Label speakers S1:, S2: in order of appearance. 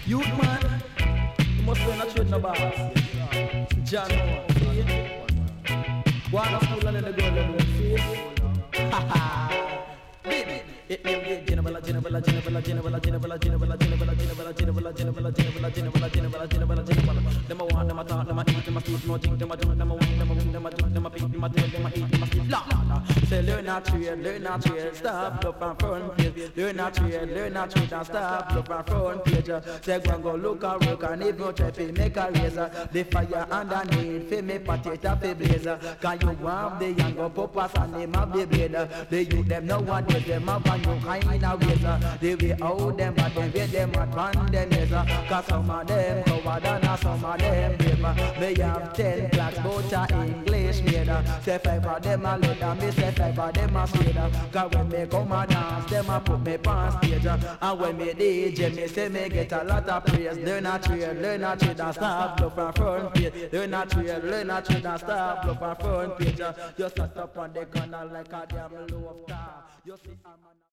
S1: Youth man, you must learn a trade no boss. John Moore, see? One of school and then the girl them will see? Ha ha! Baby! It name the Genevella, Genevella, Genevella, Genevella, Genevella, Genevella, Genevella, Genevella, Genevella, Genevella, Genevella, Genevella, Genevella, Genevella, Genevella. Them a want, them a talk, them a eat, them a sleep, them a drink, them a drink, them a win, them a win, them a drink, them a pick, them a drink, them a eat, them a sleep. La la la. Say learn a trade, stop, look and front page. Learn a trade, and stop, look and front page. Say go and go look and work, and if you try to make a razor, the fire underneath, fi me potato fi blazer. Can you want the young popas and them have the blade? The youth them nowadays, them have a new kind of razor. They way out them, but them way them a turn them razor. Cause some of them coward and some of them braver. They have 10 blacks, both are English made. Say 5 of them a leather, me say 5 of them a suede. Cause when me come a dance, them a put me on stage. And when me DJ, me say me get a lot of praise. Learn a trade, and stop, look from front page. Learn a trade, and stop, look from front page. Just sit up on the corner like a damn low star. You see, I'm